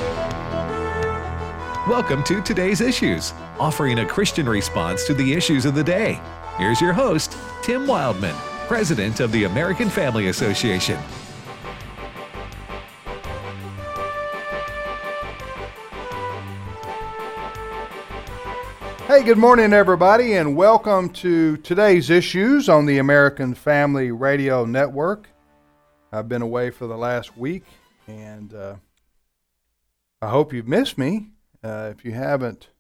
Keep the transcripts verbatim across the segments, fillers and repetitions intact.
Welcome to Today's Issues, offering a Christian response to the issues of the day. Here's your host, Tim Wildman, President of the American Family Association. Hey, good morning, everybody, and welcome to Today's Issues on the American Family Radio Network. I've been away for the last week, and uh, I hope you've missed me. Uh, if you haven't,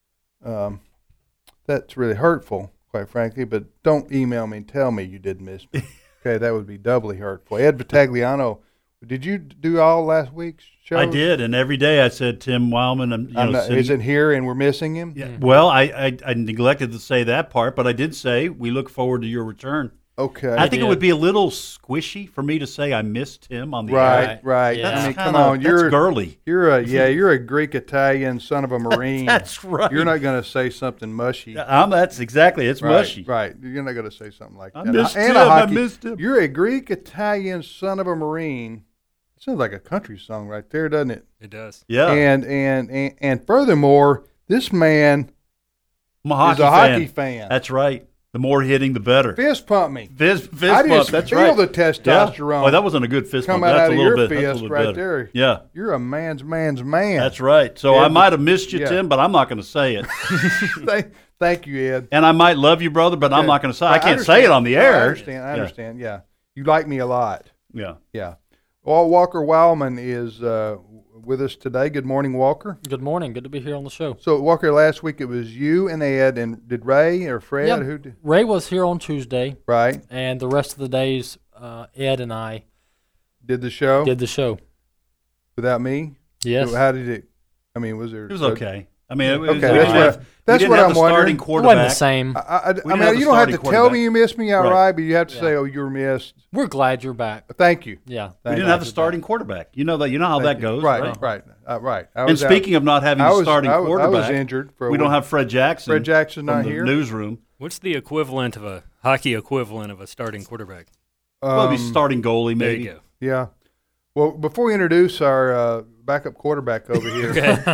um, that's really hurtful, quite frankly, but don't email me and tell me you did miss me. Okay, that would be doubly hurtful. Ed Vitagliano, did you do all last week's show? I did, and every day I said, Tim Wildman, I'm, you I'm know, not, sitting, isn't here and we're missing him? Yeah. Well, I, I, I neglected to say that part, but I did say we look forward to your return. Okay. I think it would be a little squishy for me to say I missed him on the right, air. Right, Yeah. I mean, That's come kinda, on, you're that's girly. You're a yeah, you're a Greek Italian son of a Marine. That's right. You're not going to say something mushy. I'm, that's exactly. It's right, mushy. Right. You're not going to say something like I that. missed and him. a hockey, I missed him. You're a Greek Italian son of a Marine. It sounds like a country song right there, doesn't it? It does. Yeah. And and and, and furthermore, this man I'm a hockey is a fan. hockey fan. That's right. The more hitting, the better. Fist pump me. Fist, fist I bump. just That's feel right. the testosterone. Yeah. Oh, that wasn't a good fist come bump. out, That's out a of little your bit. That's a fist little right better. there. Yeah. You're a man's man's man. That's right. So Ed, I might have missed you, yeah. Tim, but I'm not going to say it. thank, thank you, Ed. And I might love you, brother, but I'm not going to say. I, I can't understand. say it on the No, air. I understand. I Yeah. understand. Yeah. You like me a lot. Yeah. Yeah. Well, Walker Wildman is uh, with us today. Good morning, Walker. Good morning. Good to be here on the show. So, Walker, last week it was you and Ed, and did Ray or Fred? Yeah, Who did? Ray was here on Tuesday, Right. and the rest of the days, uh, Ed and I Did the show did the show. without me? Yes. How did it? I mean, was there? It was okay. I mean, it was, Okay, we that's didn't what- have, that's we didn't what have I'm the starting wondering. It quarterback. wasn't the same. I, I, I didn't mean, have you the don't have starting to tell quarterback. me you missed me outright, Right. but you have to Yeah. say, "Oh, you were missed." We're glad you're back. Thank you. Yeah. We Thank didn't you. have the starting quarterback. You know that. You know how Thank that you. goes, Right. right? Right. Uh, right. I And was out. speaking of not having I the was, starting I, was- quarterback, I was injured for a we don't week. have Fred Jackson. Fred Jackson from not the here. newsroom. What's the equivalent of a hockey equivalent of a starting quarterback? Well, he's Um, starting goalie, There maybe. you go. Yeah. Well, before we introduce our uh, backup quarterback over here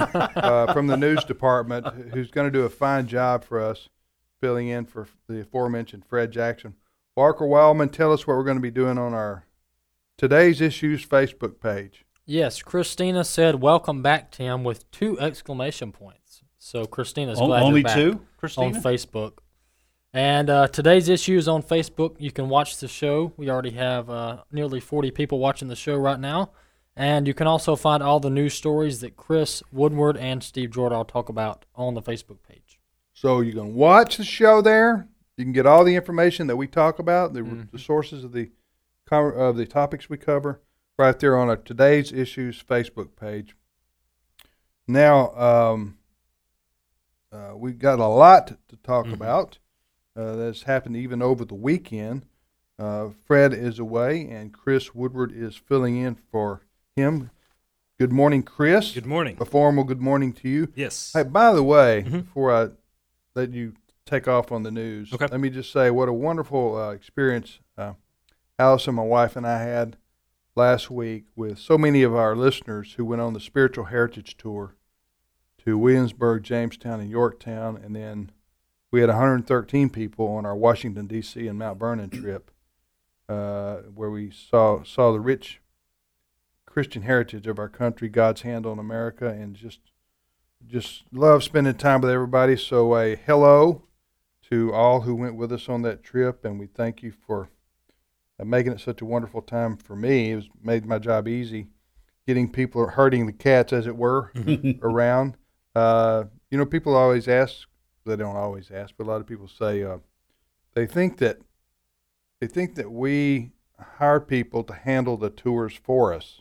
uh, from the news department, who's going to do a fine job for us, filling in for the aforementioned Fred Jackson, Walker Wildman, tell us what we're going to be doing on our Today's Issues Facebook page. Yes, Christina said, "Welcome back, Tim," with two exclamation points. So Christina's O- glad only you're back two, Christina? on Facebook. And uh, Today's Issues on Facebook. You can watch the show. We already have uh, nearly forty people watching the show right now. And you can also find all the news stories that Chris Woodward and Steve Jordahl talk about on the Facebook page. So you can watch the show there. You can get all the information that we talk about, the, Mhm. the sources of the cover, of the topics we cover, right there on our Today's Issues Facebook page. Now, um, uh, we've got a lot to talk Mhm. about. Uh, that's happened even over the weekend. Uh, Fred is away, and Chris Woodward is filling in for him. Good morning, Chris. Good morning. A formal good morning to you. Yes. Hey, by the way, Mhm. before I let you take off on the news, Okay. let me just say what a wonderful uh, experience uh, Allison, my wife, and I had last week with so many of our listeners who went on the Spiritual Heritage Tour to Williamsburg, Jamestown, and Yorktown, and then we had one hundred thirteen people on our Washington, D C and Mount Vernon trip, uh, where we saw saw the rich Christian heritage of our country, God's hand on America, and just just love spending time with everybody. So a hello to all who went with us on that trip, and we thank you for uh, making it such a wonderful time for me. It was made my job easy, getting people herding the cats, as it were, around. Uh, you know, people always ask. They don't always ask, but a lot of people say uh, they think that they think that we hire people to handle the tours for us.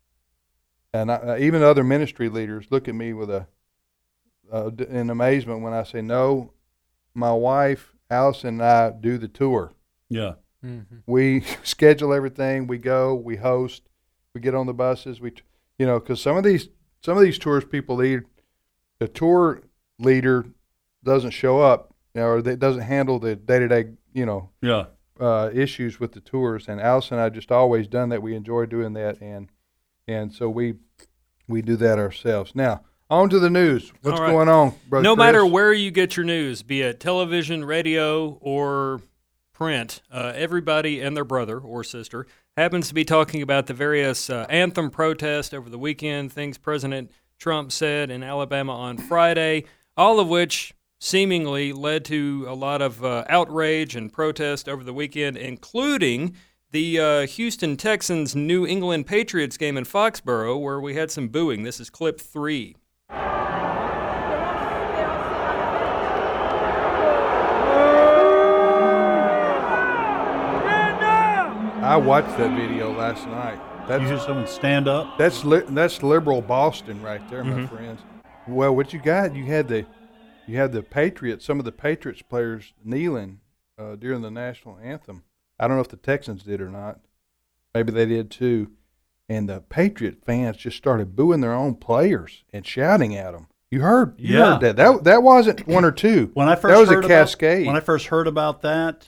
And I, even other ministry leaders look at me with a uh, in amazement when I say, no, my wife, Allison, and I do the tour. Yeah. Mm-hmm. We schedule everything. We go, we host, we get on the buses. We, you know, because some of these some of these tours people lead, the tour leader doesn't show up, you know, or they doesn't handle the day-to-day, you know, Yeah. uh, issues with the tours. And Allison and I just always done that. We enjoy doing that, and and so we we do that ourselves. Now, on to the news. What's All right. going on, Brother No Chris? matter where you get your news, be it television, radio, or print, uh, everybody and their brother or sister happens to be talking about the various uh, anthem protests over the weekend, things President Trump said in Alabama on Friday, all of which seemingly led to a lot of uh, outrage and protest over the weekend, including the uh, Houston Texans New England Patriots game in Foxborough, where we had some booing. This is clip three. I watched that video last night. That's You hear someone stand up? that's li- that's liberal Boston right there, my Mm-hmm. friends. Well, what you got? You had the you had the Patriots. Some of the Patriots players kneeling uh, during the national anthem. I don't know if the Texans did or not. Maybe they did too. And the Patriot fans just started booing their own players and shouting at them. You heard? You Yeah. heard that? That that wasn't one or two. When I first that was heard a cascade. About, when I first heard about that,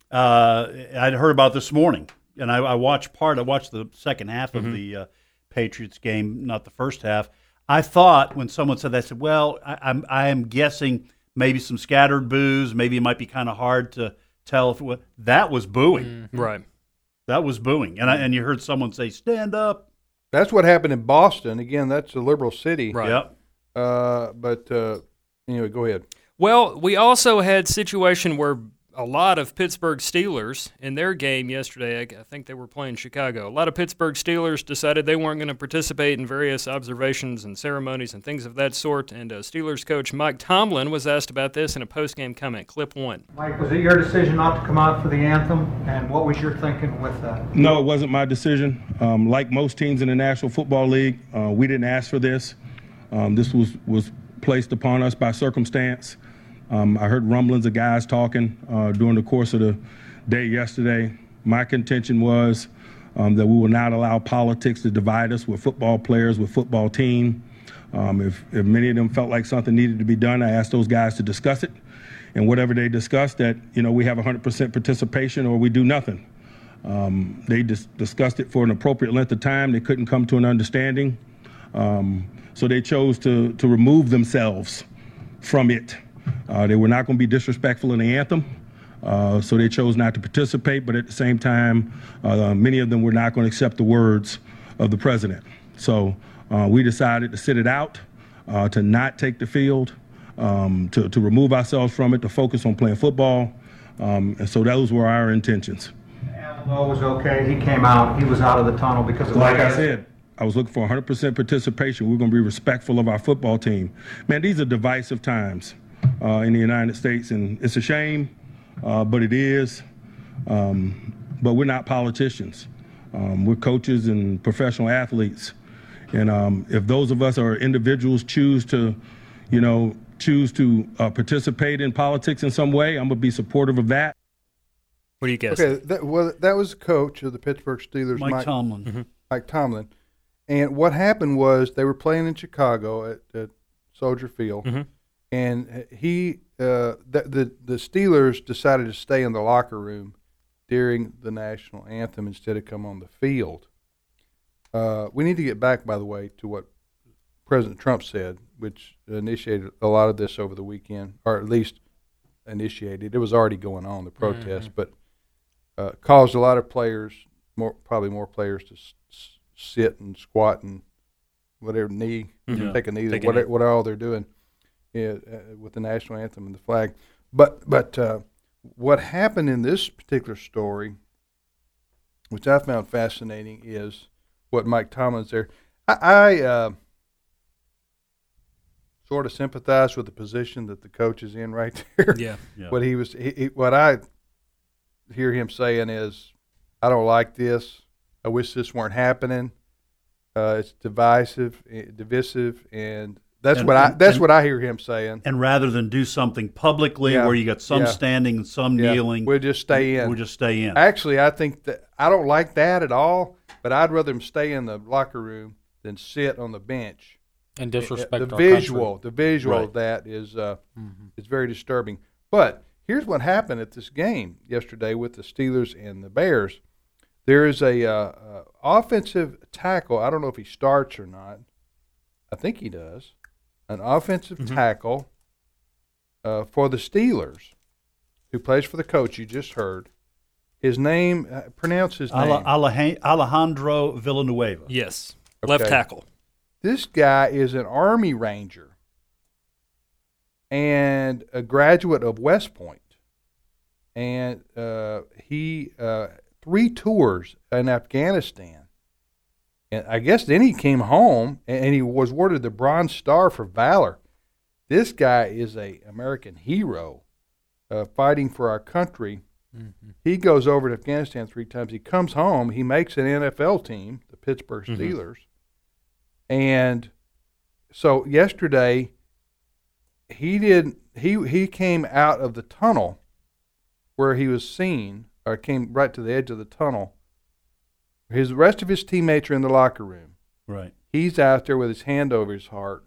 uh, I'd heard about it this morning, and I, I watched part. I watched the second half of the uh, Patriots game, not the first half. I thought when someone said that, I said, "Well, I, I'm I am guessing maybe some scattered boos. Maybe it might be kind of hard to tell if it was, that was booing. Right. That was booing." And I, and you heard someone say, "Stand up." That's what happened in Boston. Again, that's a liberal city. Right. Yep. Uh, but uh, anyway, go ahead. Well, we also had situation where a lot of Pittsburgh Steelers in their game yesterday, I I think they were playing Chicago, a lot of Pittsburgh Steelers decided they weren't going to participate in various observations and ceremonies and things of that sort. And uh, Steelers coach Mike Tomlin was asked about this in a post-game comment. Clip one. Mike, was it your decision not to come out for the anthem? And what was your thinking with that? No, it wasn't my decision. Um, like most teams in the National Football League, uh, we didn't ask for this. Um, this was, was placed upon us by circumstance. Um, I heard rumblings of guys talking uh, during the course of the day yesterday. My contention was um, that we will not allow politics to divide us with football players, with football team. Um, if, if many of them felt like something needed to be done, I asked those guys to discuss it. And whatever they discussed, that, you know, we have one hundred percent participation or we do nothing. Um, they dis- discussed it for an appropriate length of time. They couldn't come to an understanding. Um, so they chose to, to remove themselves from it. Uh, they were not going to be disrespectful in the anthem, uh, so they chose not to participate. But at the same time, uh, many of them were not going to accept the words of the president. So uh, we decided to sit it out, uh, to not take the field, um, to, to remove ourselves from it, to focus on playing football. Um, and so those were our intentions. Alamo was okay. He came out. He was out of the tunnel because of Like I said, I was looking for one hundred percent participation. We're going to be respectful of our football team. Man, these are divisive times uh, in the United States, and it's a shame, uh, but it is. Um, but we're not politicians. Um, we're coaches and professional athletes. And um, if those of us or individuals choose to, you know, choose to uh, participate in politics in some way, I'm going to be supportive of that. What do you guess? Okay, that, well, that was the coach of the Pittsburgh Steelers, Mike, Mike Tomlin. Mm-hmm. Mike Tomlin. And what happened was they were playing in Chicago at, at Soldier Field, Mm-hmm. and he uh, the, the the Steelers decided to stay in the locker room during the national anthem instead of come on the field. Uh, we need to get back, by the way, to what President Trump said, which initiated a lot of this over the weekend, or at least initiated. It was already going on, the protest, Mm-hmm. but uh, caused a lot of players, more probably more players, to s- s- sit and squat and whatever, knee, Mhm. take a knee, Take a what, knee. what all they're doing yeah, uh, with the national anthem and the flag. But but uh, what happened in this particular story, which I found fascinating, is what Mike Tomlin's there. I, I uh, sort of sympathize with the position that the coach is in right there. Yeah. Yeah. What he was, he, he, what I hear him saying is, I don't like this. I wish this weren't happening. Uh, it's divisive, eh, divisive, and that's And- what I and- that's and- what I hear him saying. And rather than do something publicly Yeah. where you got some Yeah. standing and some Yeah, kneeling, we'll just stay in. We'll just stay in. Actually, I think that I don't like that at all. But I'd rather him stay in the locker room than sit on the bench. And disrespect the our visual, the visual Right. of that is uh, Mhm. is very disturbing. But here's what happened at this game yesterday with the Steelers and the Bears. There is a uh, uh, offensive tackle. I don't know if he starts or not. I think he does, an offensive Mm-hmm. tackle uh, for the Steelers, who plays for the coach you just heard. His name, uh, pronounce his name. Ale- Aleja- Alejandro Villanueva. Yes, left Okay. tackle. This guy is an Army Ranger and a graduate of West Point. And uh, he, uh, three tours in Afghanistan. And I guess then he came home and, and he was awarded the Bronze Star for valor. This guy is a American hero uh, fighting for our country. Mm-hmm. He goes over to Afghanistan three times. He comes home. He makes an N F L team, the Pittsburgh Mhm. Steelers. And so yesterday, he did. He he came out of the tunnel where he was seen, or came right to the edge of the tunnel. His the rest of his teammates are in the locker room. Right. He's out there with his hand over his heart,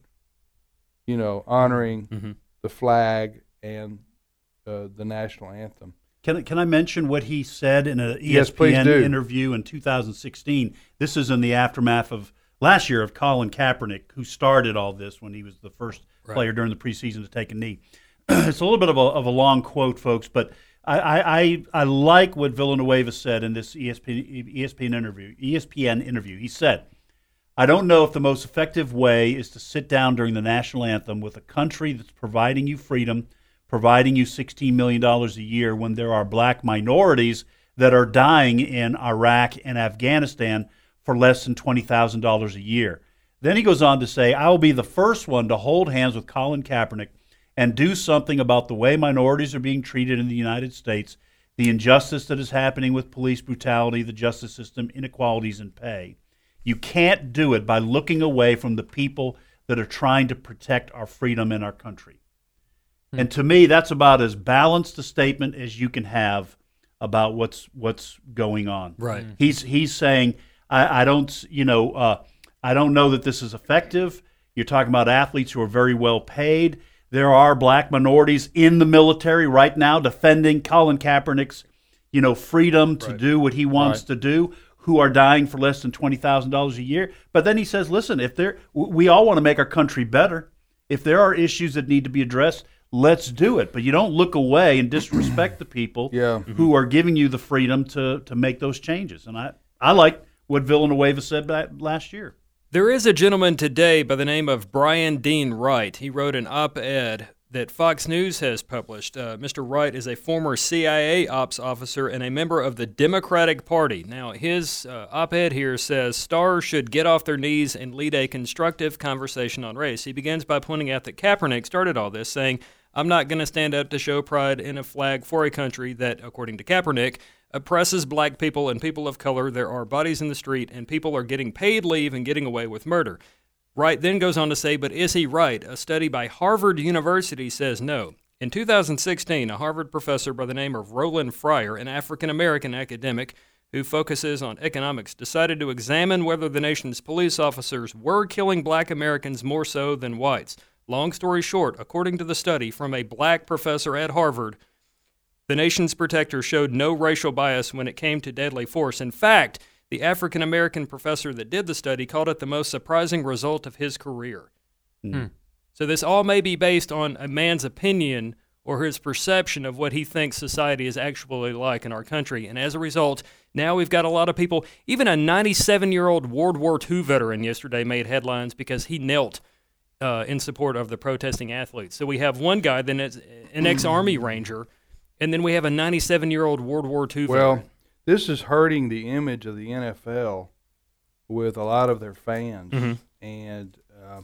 you know, honoring Mhm. the flag and uh, the national anthem. Can I- can I mention what he said in an E Yes, S P please N do. interview in two thousand sixteen? This is in the aftermath of last year of Colin Kaepernick, who started all this when he was the first Right. player during the preseason to take a knee. It's a little bit of a, of a long quote, folks, but I, I, I, I like what Villanueva said in this E S P N, E S P N interview. E S P N interview. He said, "I don't know if the most effective way is to sit down during the national anthem with a country that's providing you freedom, providing you sixteen million dollars a year when there are black minorities that are dying in Iraq and Afghanistan for less than twenty thousand dollars a year." Then he goes on to say, "I will be the first one to hold hands with Colin Kaepernick and do something about the way minorities are being treated in the United States, the injustice that is happening with police brutality, the justice system, inequalities in pay. You can't do it by looking away from the people that are trying to protect our freedom in our country." Hmm. And to me, that's about as balanced a statement as you can have about what's what's going on. Right. He's he's saying, I, I don't, you know, uh, I don't know that this is effective. You're talking about athletes who are very well paid. There are black minorities in the military right now defending Colin Kaepernick's, you know, freedom to Right. do what he wants Right. to do, who are dying for less than twenty thousand dollars a year. But then he says, listen, if there, we all want to make our country better. If there are issues that need to be addressed, let's do it. But you don't look away and disrespect the people Yeah. who are giving you the freedom to, to make those changes. And I, I like what Villanueva said back last year. There is a gentleman today by the name of Brian Dean Wright. He wrote an op-ed that Fox News has published. Uh, Mister Wright is a former C I A ops officer and a member of the Democratic Party. Now, his uh, op-ed here says stars should get off their knees and lead a constructive conversation on race. He begins by pointing out that Kaepernick started all this, saying, "I'm not going to stand up to show pride in a flag for a country that, according to Kaepernick, oppresses black people and people of color. There are bodies in the street, and people are getting paid leave and getting away with murder." Wright then goes on to say, but is he right? A study by Harvard University says no. In two thousand sixteen, a Harvard professor by the name of Roland Fryer, an African-American academic who focuses on economics, decided to examine whether the nation's police officers were killing black Americans more so than whites. Long story short, according to the study from a black professor at Harvard, the nation's protectors showed no racial bias when it came to deadly force. In fact, the African-American professor that did the study called it the most surprising result of his career. Hmm. So this all may be based on a man's opinion or his perception of what he thinks society is actually like in our country. And as a result, now we've got a lot of people, even a ninety-seven-year-old World War Two veteran yesterday made headlines because he knelt uh, in support of the protesting athletes. So we have one guy, then it's an ex-Army Ranger, and then we have a ninety-seven-year-old World War Two Well, veteran. this is hurting the image of the N F L with a lot of their fans, Mhm. and uh,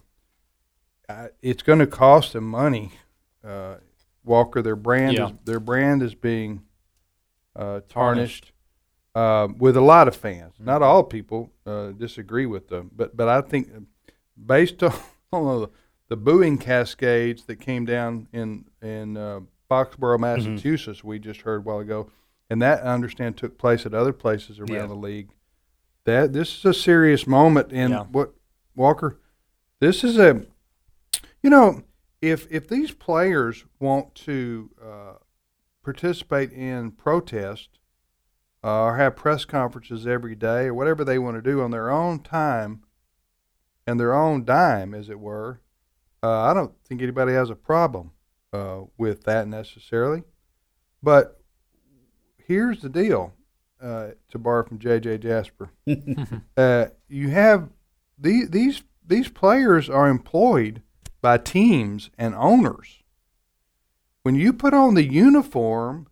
I, it's going to cost them money. Uh, Walker, their brand Yeah. is their brand is being uh, tarnished uh, with a lot of fans. Not all people uh, disagree with them, but but I think based on, on the, the booing cascades that came down in in uh, Foxborough, Massachusetts, we just heard a while ago. And that, I understand, took place at other places around Yeah. the league. That this is a serious moment, and Yeah. what Walker, this is a, you know, if if these players want to uh, participate in protest uh, or have press conferences every day or whatever they want to do on their own time, and their own dime, as it were, uh, I don't think anybody has a problem uh, with that necessarily. But here's the deal, uh, to borrow from J J Jasper. uh, you have these, these, these players are employed by teams and owners. When you put on the uniform,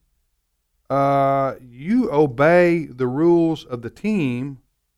uh, you obey the rules of the team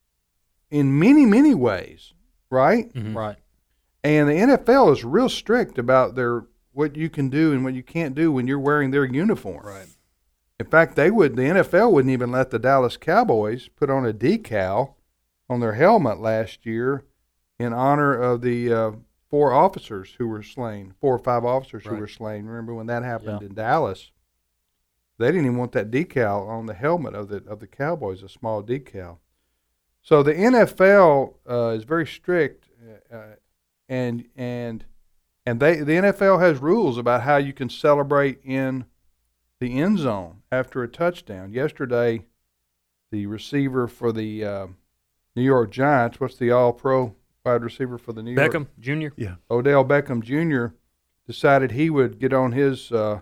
in many, many ways, right? Mm-hmm. Right. And the N F L is real strict about their what you can do and what you can't do when you're wearing their uniform. Right. In fact, they would. The N F L wouldn't even let the Dallas Cowboys put on a decal on their helmet last year in honor of the uh, four officers who were slain, four or five officers Right. who were slain. Remember when that happened Yeah. in Dallas? They didn't even want that decal on the helmet of the of the Cowboys, a small decal. So the N F L uh, is very strict, uh, and and and they the N F L has rules about how you can celebrate in the end zone after a touchdown. Yesterday, the receiver for the uh, New York Giants, what's the All-Pro wide receiver for the New York? Beckham Junior Yeah. Odell Beckham Junior decided he would get on his. Uh,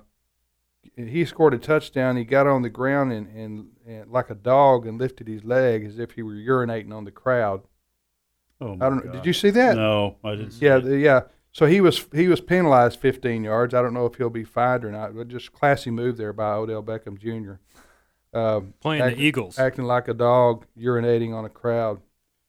he scored a touchdown. He got on the ground and, and, and like a dog and lifted his leg as if he were urinating on the crowd. Oh my I don't know. God. Did you see that? No, I didn't see Yeah, it. the, yeah. So he was he was penalized fifteen yards. I don't know if he'll be fined or not. But just classy move there by Odell Beckham Junior Um, Playing act- the Eagles. acting like a dog, urinating on a crowd.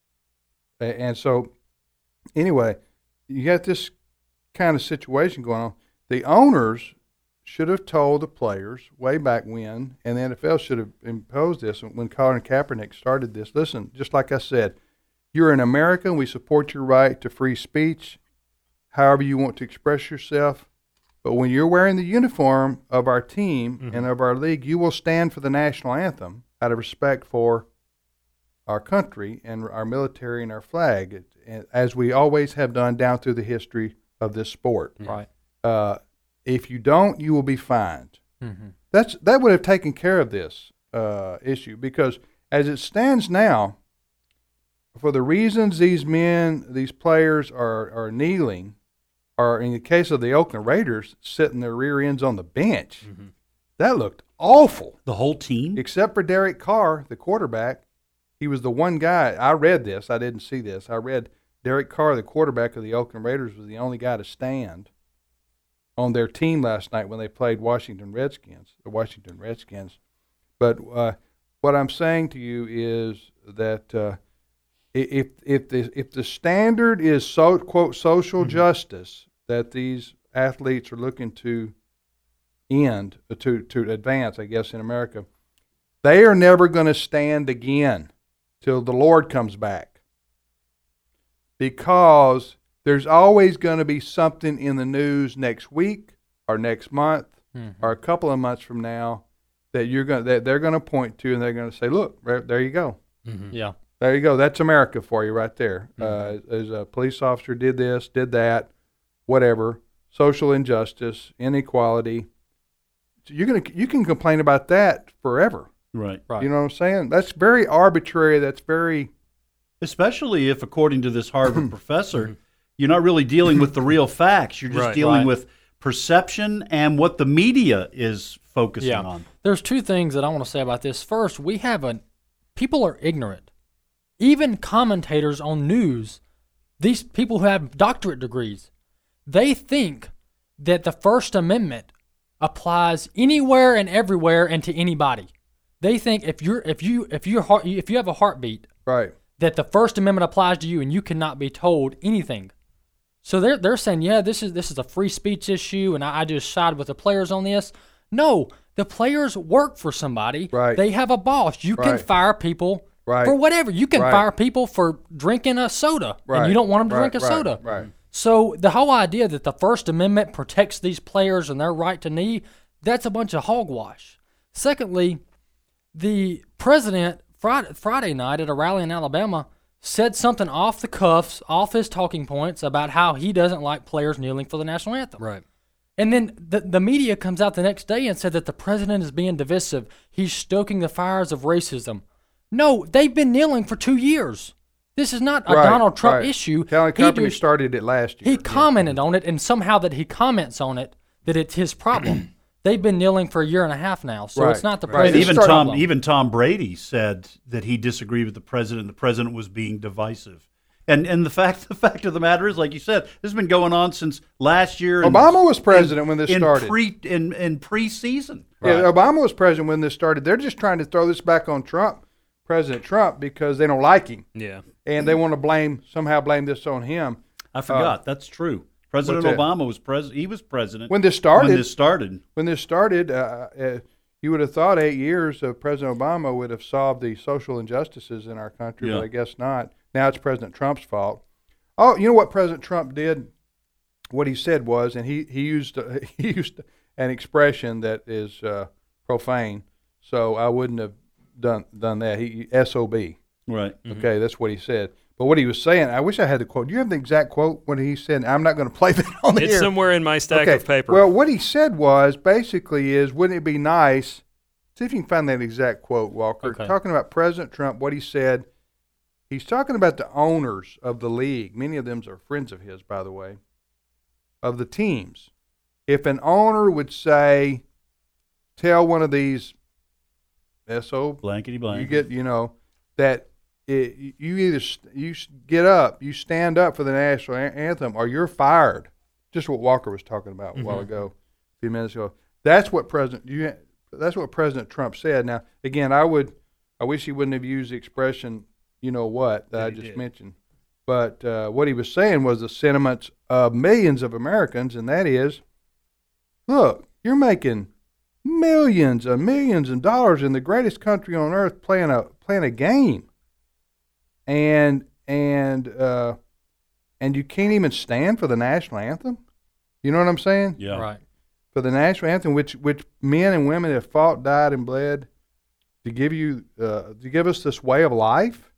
A- And so, anyway, you got this kind of situation going on. The owners should have told the players way back when, and the N F L should have imposed this when Colin Kaepernick started this. Listen, just like I said, you're in America and we support your right to free speech, however you want to express yourself. But when you're wearing the uniform of our team Mm-hmm. and of our league, you will stand for the national anthem out of respect for our country and our military and our flag, it, and as we always have done down through the history of this sport. Right. Uh, if you don't, you will be fined. Mm-hmm. That's that would have taken care of this uh, issue, because as it stands now, for the reasons these men, these players are are kneeling, or in the case of the Oakland Raiders, sitting their rear ends on the bench, Mm-hmm. that looked awful. The whole team? Except for Derek Carr, the quarterback. He was the one guy. I read this. I didn't see this. I read Derek Carr, the quarterback of the Oakland Raiders, was the only guy to stand on their team last night when they played Washington Redskins, the Washington Redskins. But uh, what I'm saying to you is that uh, if if the if the standard is so quote social Mm-hmm. justice that these athletes are looking to end to to advance, I guess, in America, they are never going to stand again till the Lord comes back, because there's always going to be something in the news next week or next month Mm-hmm. or a couple of months from now that you're going that they're going to point to, and they're going to say, "Look, right, there you go, Mm-hmm. Yeah. there you go. That's America for you right there." Mm-hmm. Uh, as a police officer did this, did that, whatever, social injustice, inequality. You're gonna you can complain about that forever. Right. Right. You know what I'm saying? That's very arbitrary. That's very Especially if, according to this Harvard professor, you're not really dealing with the real facts. You're just Right. dealing Right. with perception and what the media is focusing Yeah. on. There's two things that I want to say about this. First, we have a people are ignorant. Even commentators on news, these people who have doctorate degrees, they think that the First Amendment applies anywhere and everywhere and to anybody. They think if you're if you if you heart if you have a heartbeat, right. that the First Amendment applies to you and you cannot be told anything. So they're they're saying, yeah, this is this is a free speech issue, and I, I just side with the players on this. No, the players work for somebody. Right. They have a boss. You can Right. fire people Right. for whatever. You can Right. fire people for drinking a soda, Right. and you don't want them to Right, drink a right, soda. right. So the whole idea that the First Amendment protects these players and their right to knee, that's a bunch of hogwash. Secondly, the president Friday, Friday night at a rally in Alabama said something off the cuffs, off his talking points about how he doesn't like players kneeling for the national anthem. Right. And then the, the media comes out the next day and said that the president is being divisive. He's stoking the fires of racism. No, they've been kneeling for two years. This is not a Right, Donald Trump right. issue. Colin He Kaepernick just- started it last year. He commented on it, and somehow that he comments on it, that it's his problem. They've been kneeling for a year and a half now, so Right, it's not the right. president's Even problem. Tom, even Tom Brady said that he disagreed with the president. The president was being divisive, and and the fact the fact of the matter is, like you said, this has been going on since last year. and- Obama was president in- when this in started. Pre, in in preseason. Yeah, Obama was president when this started. They're just trying to throw this back on Trump, President Trump, because they don't like him, Yeah. and they want to blame somehow blame this on him. I forgot. That's true. President what's that? Obama was president. He was president When this started, When this started, when this started, uh, uh, you would have thought eight years of President Obama would have solved the social injustices in our country, Yeah. but I guess not. Now it's President Trump's fault. Oh, you know what President Trump did? What he said was, and he he used uh, he used an expression that is uh, profane, so I wouldn't have done done that. He S O B. right? Okay, that's what he said. But what he was saying, I wish I had the quote. Do you have the exact quote? What he said? I'm not going to play that on the It's air. somewhere in my stack Okay. of paper. Well, what he said was basically is, wouldn't it be nice? See if you can find that exact quote, Walker. Okay. Talking about President Trump, what he said. He's talking about the owners of the league. Many of them are friends of his, by the way, of the teams. If an owner would say, tell one of these S O Blankety blank. you get, you know, that it, you either st- you s- get up, you stand up for the national a- anthem, or you're fired. Just what Walker was talking about a while ago, a few minutes ago. That's what President you. That's what President Trump said. Now, again, I would, I wish he wouldn't have used the expression, you know what, that That I he just did. mentioned. But uh, what he was saying was the sentiments of millions of Americans, and that is, look, you're making millions and millions of dollars in the greatest country on earth playing a playing a game, and and uh, and you can't even stand for the national anthem. You know what I'm saying? Yeah. Right. For the national anthem, which which men and women have fought, died, and bled to give you uh, to give us this way of life.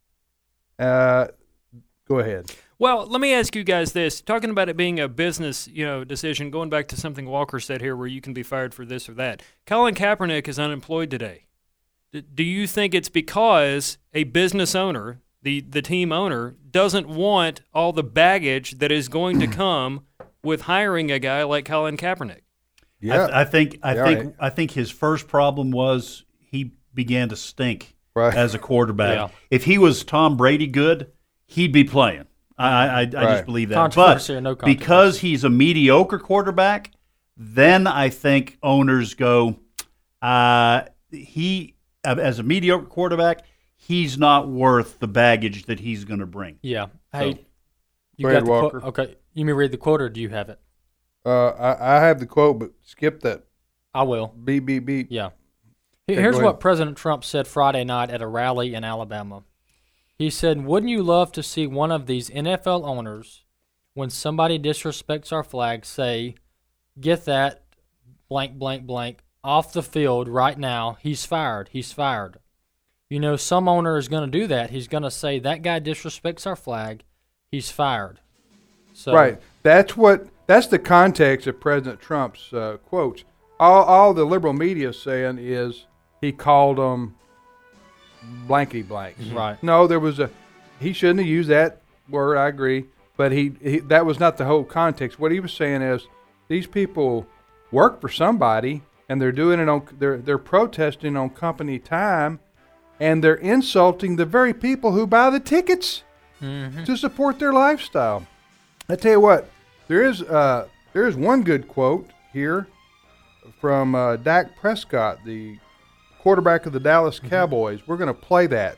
Uh, go ahead. Well, let me ask you guys this. Talking about it being a business, you know, decision, going back to something Walker said here where you can be fired for this or that. Colin Kaepernick is unemployed today. D- do you think it's because a business owner, the, the team owner, doesn't want all the baggage that is going to come with hiring a guy like Colin Kaepernick? Yeah, I, I think I Yeah, think right. I think his first problem was he began to stink Right. as a quarterback. Yeah. If he was Tom Brady good, he'd be playing. I I, I Right. just believe that. Controversy But or no controversy. because he's a mediocre quarterback, then I think owners go, uh, he as a mediocre quarterback, he's not worth the baggage that he's going to bring. Yeah. Hey, So- you Go ahead, got the quote? Walker. Okay. You may read the quote, or do you have it? Uh, I, I have the quote, but skip that. I will. Beep beep beep. Yeah. Okay, Here's go what ahead. President Trump said Friday night at a rally in Alabama. He said, "Wouldn't you love to see one of these N F L owners, when somebody disrespects our flag, say, 'Get that blank, blank, blank off the field right now. He's fired. He's fired.' You know, some owner is going to do that. He's going to say, 'That guy disrespects our flag. He's fired.'" So, Right. That's what. That's the context of President Trump's uh, quotes. All, all the liberal media is saying is he called them blankety blanks. Right. No, there was a. He shouldn't have used that word. I agree, but he, he that was not the whole context. What he was saying is these people work for somebody, and they're doing it on. They're they're protesting on company time, and they're insulting the very people who buy the tickets to support their lifestyle. I tell you what, there is uh, there is one good quote here from uh, Dak Prescott, the quarterback of the Dallas Cowboys. We're going to play that.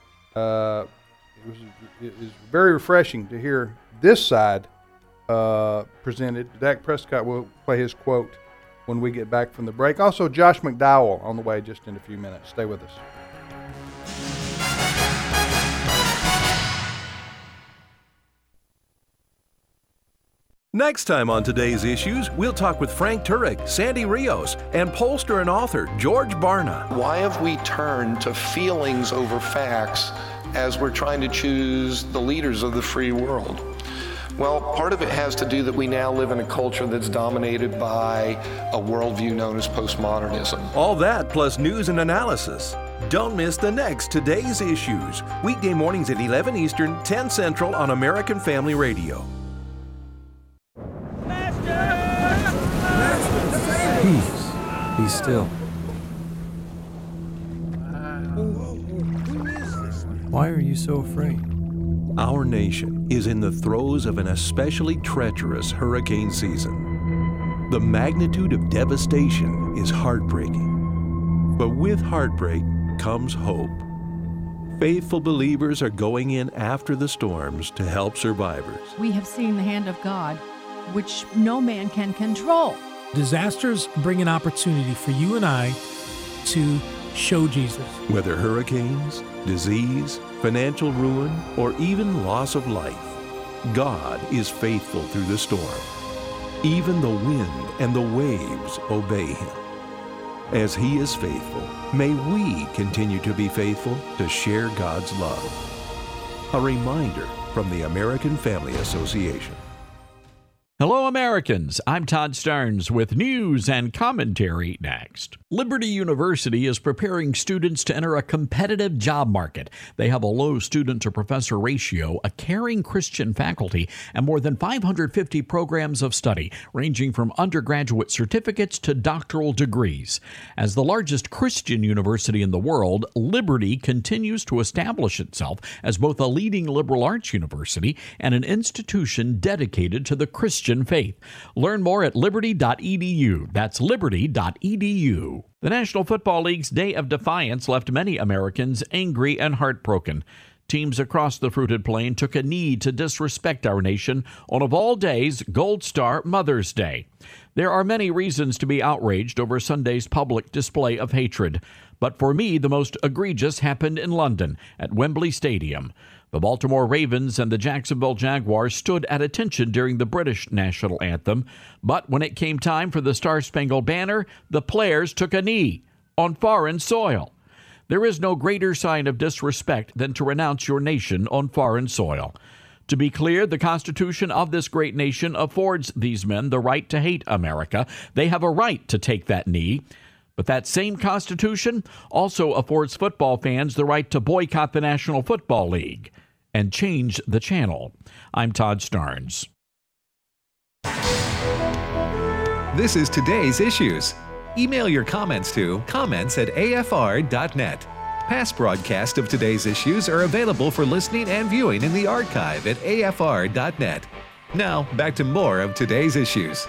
Uh, it was it was very refreshing to hear this side uh, presented. Dak Prescott will play his quote when we get back from the break. Also, Josh McDowell on the way just in a few minutes. Stay with us. Next time on Today's Issues, we'll talk with Frank Turek, Sandy Rios, and pollster and author George Barna. Why have we turned to feelings over facts as we're trying to choose the leaders of the free world? Well, part of it has to do that we now live in a culture that's dominated by a worldview known as postmodernism. All that plus news and analysis. Don't miss the next Today's Issues, weekday mornings at eleven Eastern, ten Central on American Family Radio. Peace. Be still. Why are you so afraid? Our nation is in the throes of an especially treacherous hurricane season. The magnitude of devastation is heartbreaking. But with heartbreak comes hope. Faithful believers are going in after the storms to help survivors. We have seen the hand of God, which no man can control. Disasters bring an opportunity for you and I to show Jesus. Whether hurricanes, disease, financial ruin, or even loss of life, God is faithful through the storm. Even the wind and the waves obey Him. As He is faithful, may we continue to be faithful to share God's love. A reminder from the American Family Association. Hello, Americans. I'm Todd Starnes with news and commentary next. Liberty University is preparing students to enter a competitive job market. They have a low student-to-professor ratio, a caring Christian faculty, and more than five hundred fifty programs of study, ranging from undergraduate certificates to doctoral degrees. As the largest Christian university in the world, Liberty continues to establish itself as both a leading liberal arts university and an institution dedicated to the Christian faith. Learn more at liberty dot e d u. That's liberty dot e d u. The National Football League's Day of Defiance left many Americans angry and heartbroken. Teams across the fruited plain took a knee to disrespect our nation on, of all days, Gold Star Mother's Day. There are many reasons to be outraged over Sunday's public display of hatred, but for me, the most egregious happened in London at Wembley Stadium. The Baltimore Ravens and the Jacksonville Jaguars stood at attention during the British national anthem, but when it came time for the Star-Spangled Banner, the players took a knee on foreign soil. There is no greater sign of disrespect than to renounce your nation on foreign soil. To be clear, the Constitution of this great nation affords these men the right to hate America. They have a right to take that knee. But that same Constitution also affords football fans the right to boycott the National Football League and change the channel. I'm Todd Starnes. This is Today's Issues. Email your comments to comments at a f r dot net. Past broadcasts of Today's Issues are available for listening and viewing in the archive at a f r dot net. Now, back to more of Today's Issues.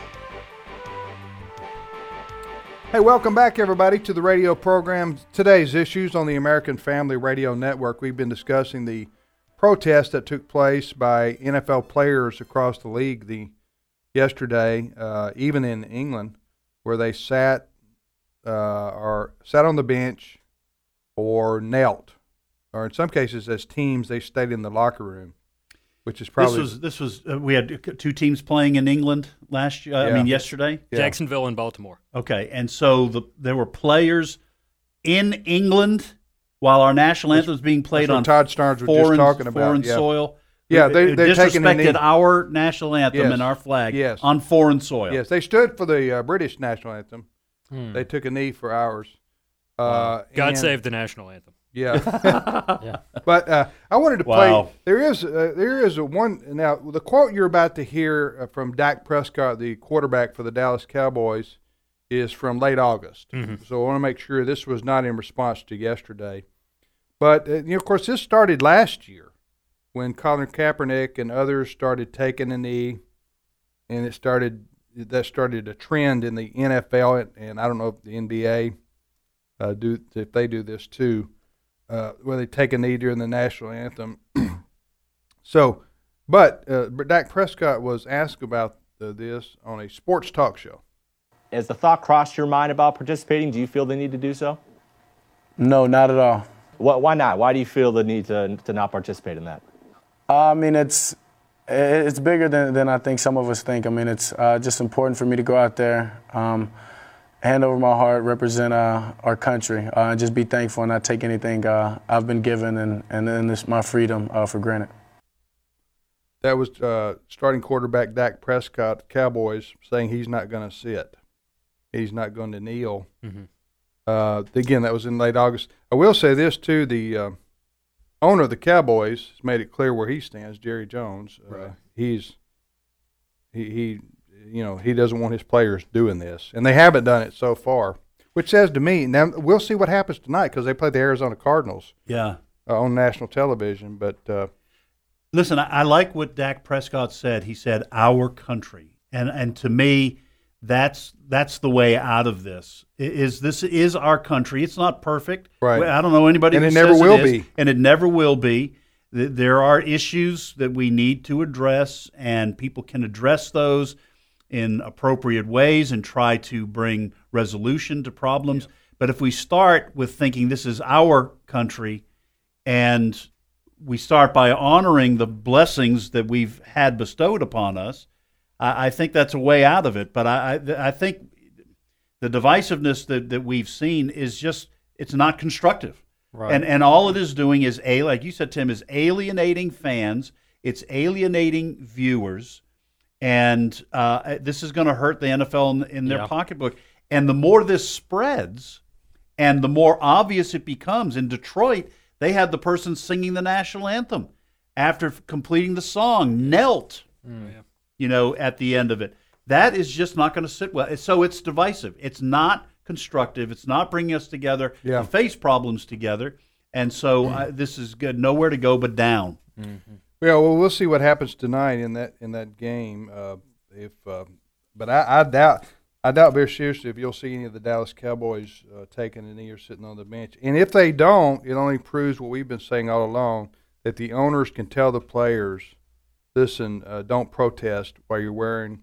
Hey, welcome back, everybody, to the radio program Today's Issues on the American Family Radio Network. We've been discussing the protest that took place by N F L players across the league the yesterday, uh, even in England, where they sat uh, or sat on the bench or knelt, or in some cases, as teams, they stayed in the locker room, which is probably this was this was uh, we had two teams playing in England last year. Uh, yeah. I mean, yesterday, yeah. Jacksonville and Baltimore. Okay, and so the, there were players in England while our national anthem was being played on Todd Starnes was foreign, just talking about. foreign yeah. soil. Yeah, they they disrespected our national anthem yes. and our flag yes. on foreign soil. Yes, they stood for the uh, British national anthem. Hmm. They took a knee for ours. Uh, God and, save the national anthem. Yeah, yeah. But uh, I wanted to play. Wow. There is uh, there is a one now. The quote you're about to hear uh, from Dak Prescott, the quarterback for the Dallas Cowboys, is from late August. Mm-hmm. So I want to make sure this was not in response to yesterday. But uh, you know, of course, this started last year when Colin Kaepernick and others started taking a knee, and it started that started a trend in the N F L, and, and I don't know if the N B A uh, do if they do this too. Uh, where they take a knee during the national anthem. so, but uh, Dak Prescott was asked about uh, this on a sports talk show. Has the thought crossed your mind about participating? Do you feel the need to do so? No, not at all. What, why not? Why do you feel the need to to not participate in that? Uh, I mean, it's it's bigger than, than I think some of us think. I mean, it's uh, just important for me to go out there, um, hand over my heart, represent uh, our country, uh, and just be thankful and not take anything uh, I've been given and, and, and this, my freedom uh, for granted. That was uh, starting quarterback Dak Prescott, Cowboys, saying he's not going to sit. He's not going to kneel. Mm-hmm. Uh, again, that was in late August. I will say this too: the uh, owner of the Cowboys has made it clear where he stands. Jerry Jones. Uh, Right. He's he, he you know he doesn't want his players doing this, and they haven't done it so far. Which says to me, now we'll see what happens tonight because they play the Arizona Cardinals. Yeah. Uh, on national television, but uh, listen, I, I like what Dak Prescott said. He said, "Our country," and and to me, that's that's the way out of this. Is this is our country? It's not perfect. Right. I don't know anybody, and who it never says will it is, be, and it never will be. There are issues that we need to address, and people can address those in appropriate ways and try to bring resolution to problems. Yeah. But if we start with thinking this is our country, and we start by honoring the blessings that we've had bestowed upon us, I, I think that's a way out of it. But I, I, I think the divisiveness that, that we've seen is just, it's not constructive. Right. And and all it is doing is, a like you said, Tim, is alienating fans. It's alienating viewers. And uh, this is going to hurt the N F L in, in their yeah. pocketbook. And the more this spreads and the more obvious it becomes, in Detroit, they had the person singing the national anthem after completing the song, knelt, mm. you know, at the end of it. That is just not going to sit well. So it's divisive. It's not constructive. It's not bringing us together yeah. to face problems together. And so mm. uh, this is good. Nowhere to go but down. Mm-hmm. Yeah, well, we'll see what happens tonight in that in that game. Uh, if, uh, but I, I doubt. I doubt very seriously if you'll see any of the Dallas Cowboys uh, taking a knee or sitting on the bench. And if they don't, it only proves what we've been saying all along, that the owners can tell the players, listen, uh, don't protest while you're wearing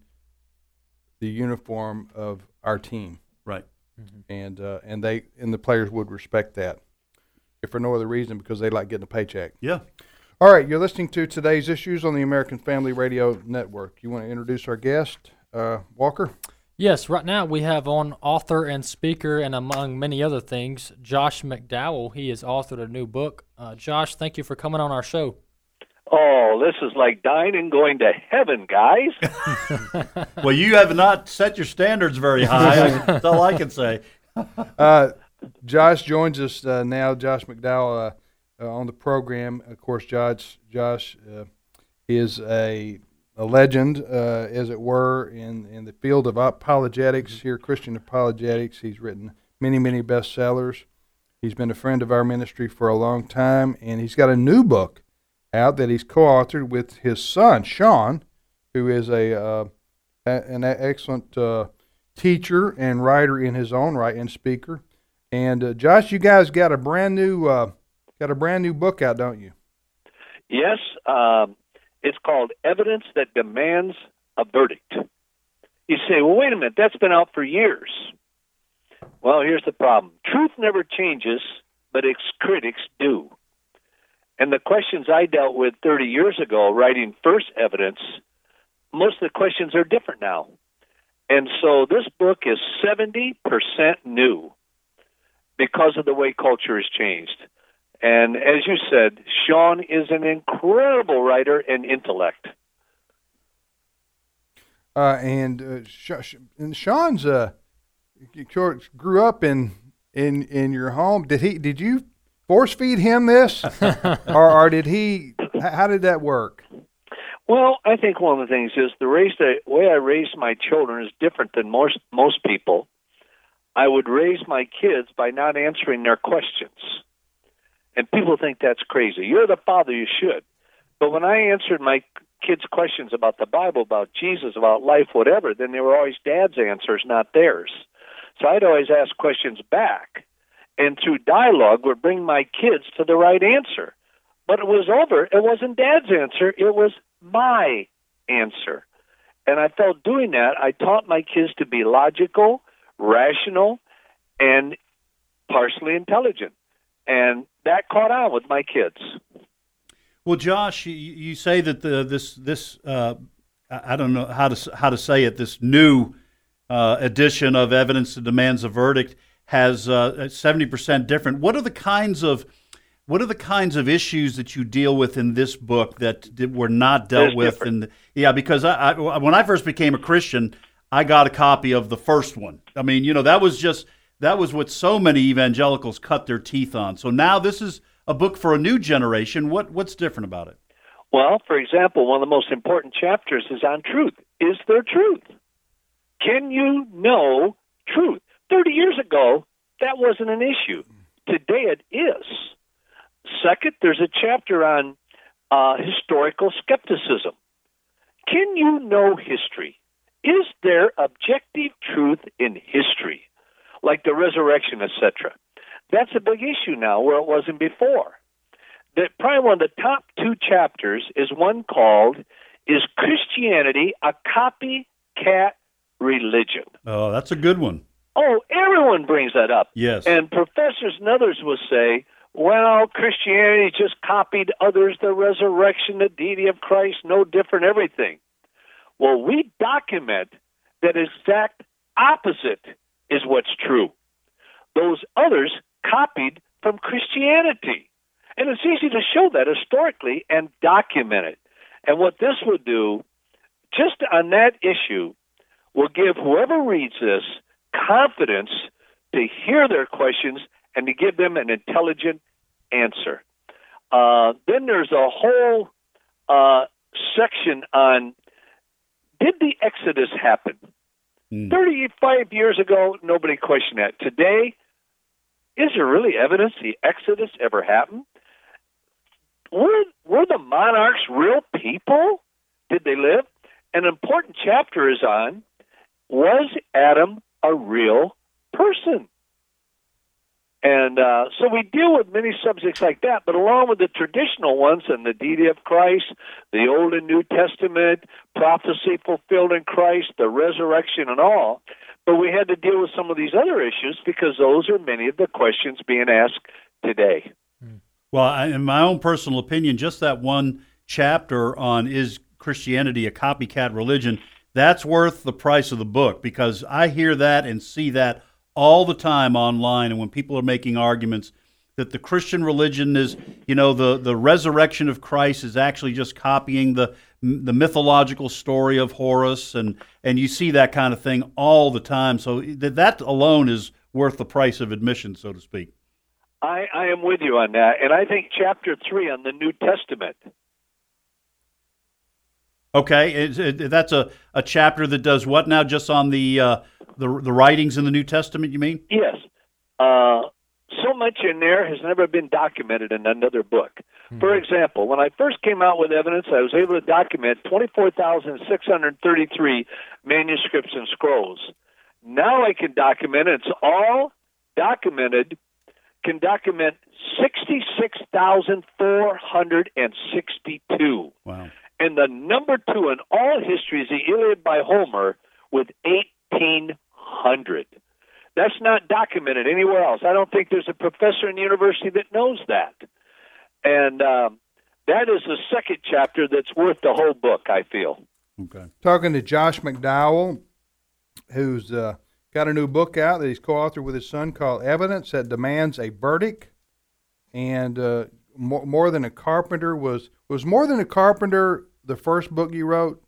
the uniform of our team. Right. Mm-hmm. And uh, and they and the players would respect that, if for no other reason, because they like getting a paycheck. Yeah. All right, you're listening to Today's Issues on the American Family Radio Network. You want to introduce our guest, uh, Walker? Yes, right now we have on author and speaker, and among many other things, Josh McDowell. He has authored a new book. Uh, Josh, thank you for coming on our show. Oh, this is like dying and going to heaven, guys. Well, you have not set your standards very high. That's all I can say. uh, Josh joins us uh, now. Josh McDowell uh, uh, on the program. Of course, Josh, Josh uh, is a a legend, uh, as it were, in, in the field of apologetics here, Christian apologetics. He's written many, many bestsellers. He's been a friend of our ministry for a long time, and he's got a new book out that he's co-authored with his son, Sean, who is a, uh, a an excellent uh, teacher and writer in his own right and speaker. And uh, Josh, you guys got a brand new uh, got a brand new book out, don't you? Yes. Um, It's called Evidence That Demands a Verdict. You say, well, wait a minute, that's been out for years. Well, here's the problem. Truth never changes, but its critics do. And the questions I dealt with thirty years ago, writing First Evidence, most of the questions are different now. And so this book is seventy percent new because of the way culture has changed. And as you said, Sean is an incredible writer and intellect. Uh, and, uh, Sh- and Sean's uh, grew up in in in your home. Did he? Did you force feed him this, or, or did he? How did that work? Well, I think one of the things is the raise the way I raised my children is different than most most people. I would raise my kids by not answering their questions. And people think that's crazy. You're the father, you should. But when I answered my kids' questions about the Bible, about Jesus, about life, whatever, then they were always Dad's answers, not theirs. So I'd always ask questions back. And through dialogue would bring my kids to the right answer. But it was over. It wasn't Dad's answer. It was my answer. And I felt doing that, I taught my kids to be logical, rational, and partially intelligent. And that caught on with my kids. Well, Josh, you, you say that the this this uh, I don't know how to how to say it. This new uh, edition of Evidence That Demands a Verdict has uh, seventy percent different. What are the kinds of what are the kinds of issues that you deal with in this book that, that were not dealt with? Different. In the, yeah, because I, I, when I first became a Christian, I got a copy of the first one. I mean, you know, that was just. that was what so many evangelicals cut their teeth on. So now this is a book for a new generation. What what's different about it? Well, for example, one of the most important chapters is on truth. Is there truth? Can you know truth? Thirty years ago, that wasn't an issue. Today it is. Second, there's a chapter on uh, historical skepticism. Can you know history? Is there objective truth in history, like the resurrection, et cetera? That's a big issue now, where it wasn't before. The, probably one of the top two chapters is one called, Is Christianity a Copycat Religion? Oh, that's a good one. Oh, everyone brings that up. Yes. And professors and others will say, well, Christianity just copied others, the resurrection, the deity of Christ, no different, everything. Well, we document that exact opposite is what's true. Those others copied from Christianity. And it's easy to show that historically and document it. And what this would do, just on that issue, will give whoever reads this confidence to hear their questions and to give them an intelligent answer. Uh, then there's a whole uh, section on, did the Exodus happen? Mm. thirty-five years ago, nobody questioned that. Today, is there really evidence the Exodus ever happened? Were, were the monarchs real people? Did they live? An important chapter is on, was Adam a real person? And uh, so we deal with many subjects like that, but along with the traditional ones and the deity of Christ, the Old and New Testament, prophecy fulfilled in Christ, the resurrection and all, but we had to deal with some of these other issues because those are many of the questions being asked today. Well, I, in my own personal opinion, just that one chapter on is Christianity a copycat religion, that's worth the price of the book, because I hear that and see that all the time online, and when people are making arguments that the Christian religion is, you know, the, the resurrection of Christ is actually just copying the the mythological story of Horus, and, and you see that kind of thing all the time. So that, that alone is worth the price of admission, so to speak. I, I am with you on that, and I think chapter three on the New Testament. Okay, it, it, that's a, a chapter that does what now? Just on the uh, the the writings in the New Testament, you mean? Yes. Uh, so much in there has never been documented in another book. Mm-hmm. For example, when I first came out with evidence, I was able to document twenty-four thousand six hundred thirty-three manuscripts and scrolls. Now I can document, it's all documented, can document sixty-six thousand four hundred sixty-two. Wow. And the number two in all history is the Iliad by Homer with eighteen hundred. That's not documented anywhere else. I don't think there's a professor in the university that knows that. And um, that is the second chapter that's worth the whole book, I feel. Okay. Talking to Josh McDowell, who's uh, got a new book out that he's co-authored with his son called Evidence That Demands a Verdict. And uh, more, more Than a Carpenter was, was More Than a Carpenter the first book you wrote?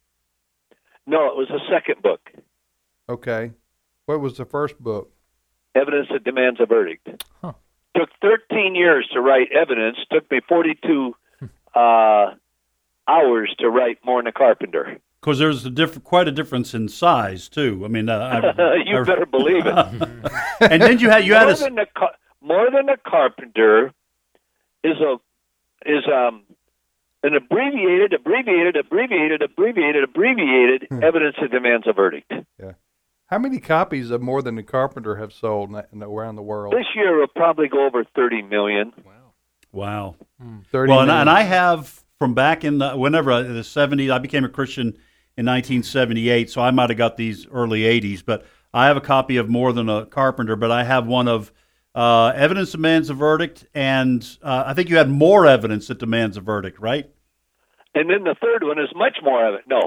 No, it was the second book. Okay. What was the first book? Evidence That Demands a Verdict. Huh. Took thirteen years to write Evidence. Took me forty-two uh, hours to write More Than a Carpenter. Because there's a diff- quite a difference in size too. I mean, uh, I, you I, better believe it. And then you had you more had a than a car- More Than a Carpenter is a is um. an abbreviated, abbreviated, abbreviated, abbreviated, abbreviated hmm. evidence that demands a verdict. Yeah. How many copies of More Than a Carpenter have sold around the world? This year will probably go over thirty million. Wow. Wow. Hmm. thirty well, million. And, I, and I have from back in the, whenever uh, the seventies, I became a Christian in nineteen seventy-eight, so I might have got these early eighties, but I have a copy of More Than a Carpenter, but I have one of uh, Evidence Demands a Verdict, and uh, I think you had More Evidence That Demands a Verdict, right? And then the third one is much more of it. No.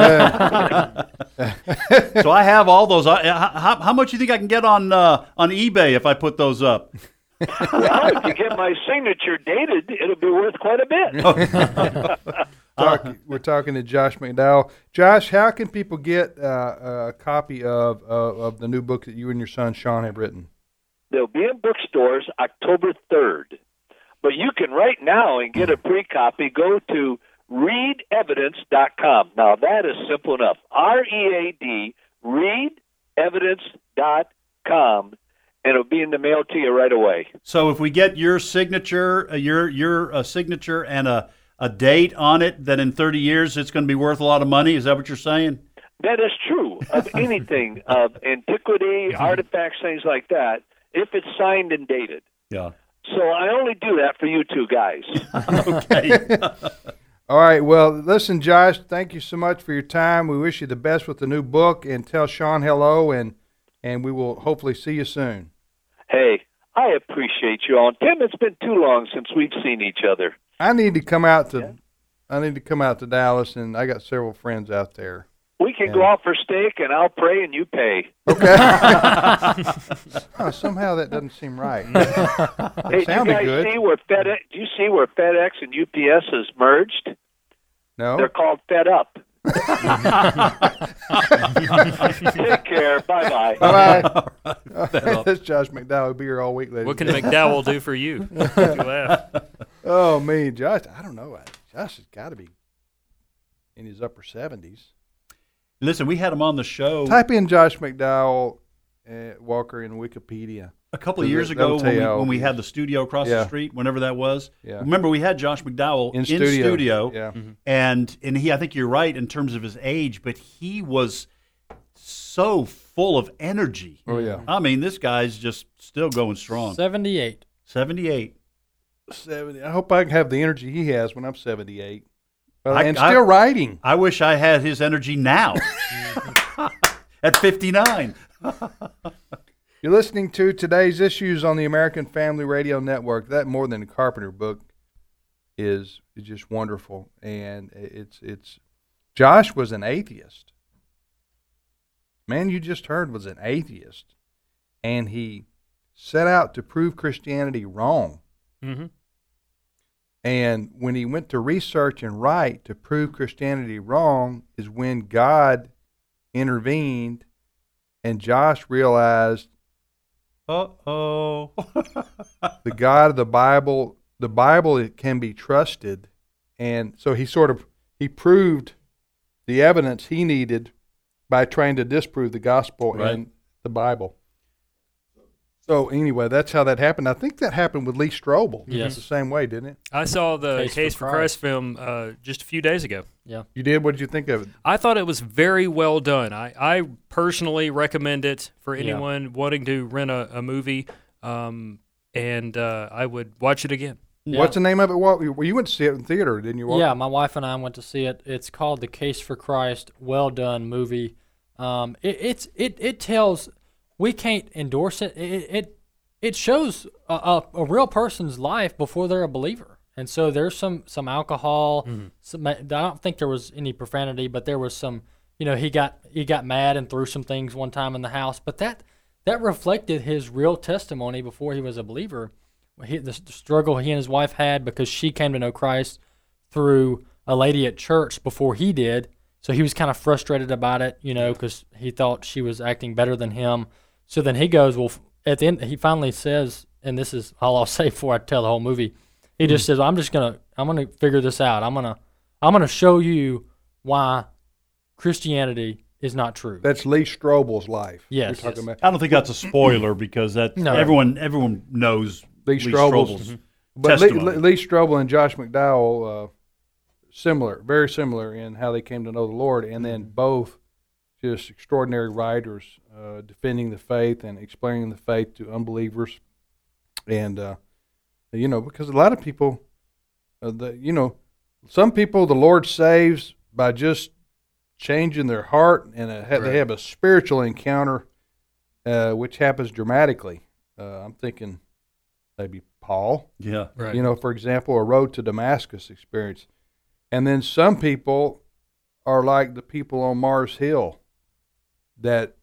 Okay. So I have all those. How, how much do you think I can get on uh, on eBay if I put those up? Well, if you get my signature dated, it'll be worth quite a bit. Talk, Uh, we're talking to Josh McDowell. Josh, how can people get uh, a copy of, of of the new book that you and your son Sean have written? They'll be in bookstores October third. But you can right now and get a pre-copy. Go to read evidence dot com. Now, that is simple enough. R E A D, read evidence dot com, and it'll be in the mail to you right away. So if we get your signature, uh, your your uh, signature and a, a date on it, then in thirty years it's going to be worth a lot of money. Is that what you're saying? That is true of anything, of antiquity, artifacts, things like that, if it's signed and dated. Yeah. So I only do that for you two guys. Okay. All right. Well, listen, Josh, thank you so much for your time. We wish you the best with the new book, and tell Sean hello, and and we will hopefully see you soon. Hey, I appreciate you all. Tim, it's been too long since we've seen each other. I need to come out to yeah. I need to come out to Dallas, and I got several friends out there. We can yeah. go out for steak, and I'll pray, and you pay. Okay. oh, somehow that doesn't seem right. Hey, do you guys good. see where FedEx? Do you see where FedEx and U P S has merged? No. They're called Fed Up. Take care. Bye bye. Bye bye. That's Josh McDowell. He'll be here all week, ladies. What can McDowell do for you? Oh, me, Josh. I don't know. Josh has got to be in his upper seventies. Listen, we had him on the show. Type in Josh McDowell uh, Walker in Wikipedia. A couple of years ago when we, when we had the studio across yeah. the street, whenever that was. Yeah. Remember, we had Josh McDowell in, in studio. studio yeah. mm-hmm. and and he, I think you're right in terms of his age, but he was so full of energy. Oh, yeah. I mean, this guy's just still going strong. seventy-eight. seventy-eight. seventy. I hope I can have the energy he has when I'm seventy-eight. Well, I, and still I, writing. I wish I had his energy now at fifty-nine. You're listening to Today's Issues on the American Family Radio Network. That More Than a Carpenter book is is just wonderful, and it's it's. Josh was an atheist. Man, you just heard was an atheist, and he set out to prove Christianity wrong. Mm-hmm. And when he went to research and write to prove Christianity wrong is when God intervened, and Josh realized, uh-oh, the God of the Bible, the Bible it can be trusted. And so he sort of, he proved the evidence he needed by trying to disprove the gospel right. and the Bible. So anyway, that's how that happened. I think that happened with Lee Strobel. Yes. The same way, didn't it? I saw the Case, Case for for Christ, Christ film uh, just a few days ago. Yeah. You did? What did you think of it? I thought it was very well done. I, I personally recommend it for Yeah. anyone wanting to rent a, a movie, um, and uh, I would watch it again. Yeah. What's the name of it? Well, you went to see it in theater, didn't you? Walter? Yeah, my wife and I went to see it. It's called The Case for Christ. Well done movie. Um, it, it's it it tells. We can't endorse it. It it, it shows a, a, a real person's life before they're a believer. And so there's some some alcohol. Mm-hmm. Some, I don't think there was any profanity, but there was some. You know, he got he got mad and threw some things one time in the house. But that that reflected his real testimony before he was a believer. He, the, the struggle he and his wife had because she came to know Christ through a lady at church before he did. So he was kind of frustrated about it, you know, because he thought she was acting better than him. So then he goes, well, at the end, he finally says, and this is all I'll say before I tell the whole movie. He just says, I'm just gonna, I'm gonna figure this out. I'm gonna, I'm gonna show you why Christianity is not true. That's Lee Strobel's life. Yes. You're talking yes. about. I don't think that's a spoiler because that No. everyone everyone knows Lee Lee Strobel's. Strobel's Mhm. But Lee, testimony. Lee Strobel and Josh McDowell, uh, similar, very similar in how they came to know the Lord, and then both just extraordinary writers uh, defending the faith and explaining the faith to unbelievers. And, uh, you know, because a lot of people, uh, the, you know, some people the Lord saves by just changing their heart, and a, Right. they have a spiritual encounter, uh, which happens dramatically. Uh, I'm thinking maybe Paul. Yeah. Right. You know, for example, a road to Damascus experience. And then some people are like the people on Mars Hill that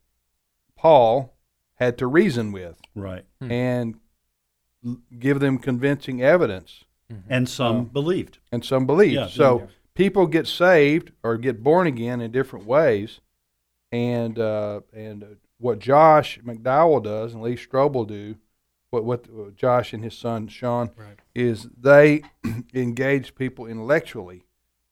Paul had to reason with. Right. And l- give them convincing evidence. And some Uh, believed. And some believed. Yeah, so yeah. people get saved or get born again in different ways, and uh, and what Josh McDowell does and Lee Strobel do, what what Josh and his son Sean right. is they engage people intellectually,